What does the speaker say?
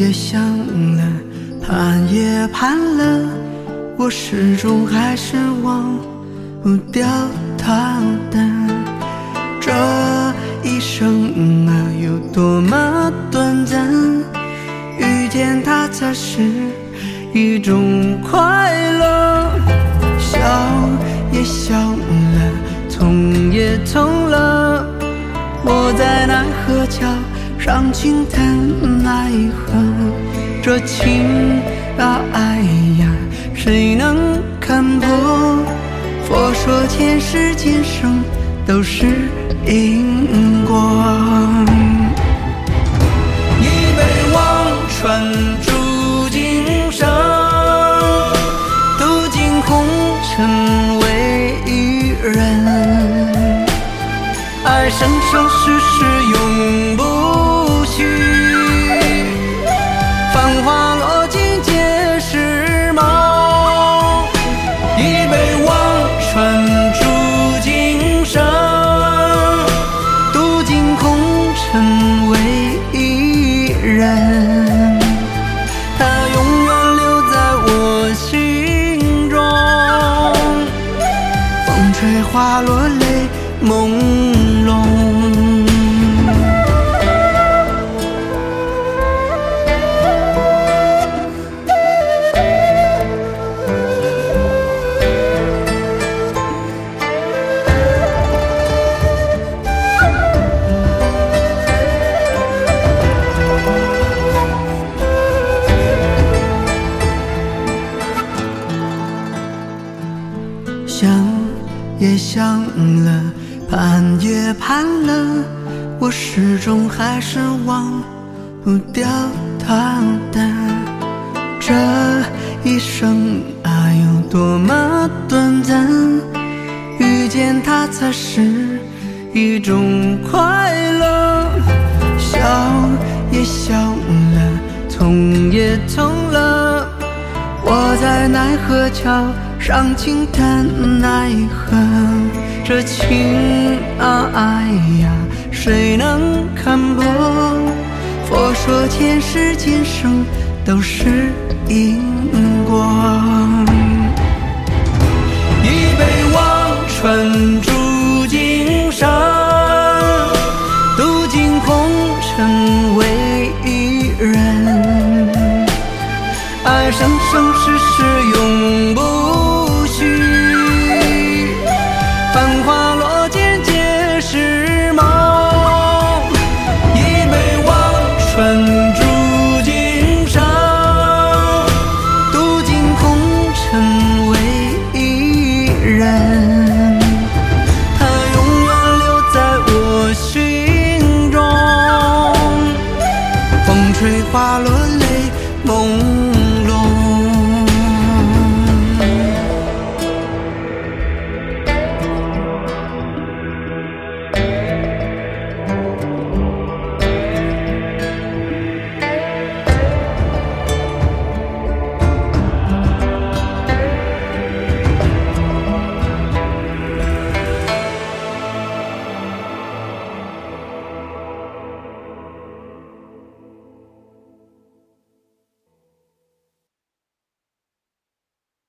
也想了，盼也盼了，我始终还是忘不掉他的。这一生啊，有多么短暂，遇见他才是一种快乐。笑也笑了，痛也痛了，我在奈何桥上轻叹奈何。这情啊爱呀，谁能看破？佛说前世今生都是因果。一杯忘川煮今生，渡尽红尘为一人。爱生生世世永不息，繁华落尽皆是梦。一杯忘川煮今生，渡尽红尘为一人。他永远留在我心中，风吹花落泪朦胧。想也想了，盼也盼了，我始终还是忘不掉他的。这一生啊，有多么短暂，遇见他才是一种快乐。笑也笑了，痛也痛了，我在奈何桥上轻叹奈何。这情啊爱呀，谁能看破？佛说前世今生都是因果。一杯忘川煮今生，渡尽红尘为一人。爱生生世世永不息，繁华落尽皆是梦。一杯忘川煮今生，渡尽红尘为一人。他永远留在我心中，风吹花落泪朦胧。